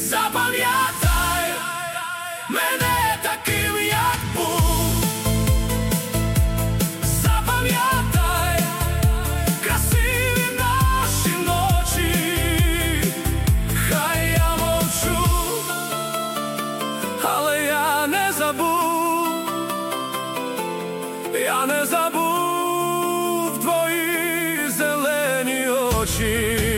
Запам'ятай мене таким, як був. Запам'ятай красиві наші ночі. Хай я мовчу, але я не забув. Я не забув твої зелені очі.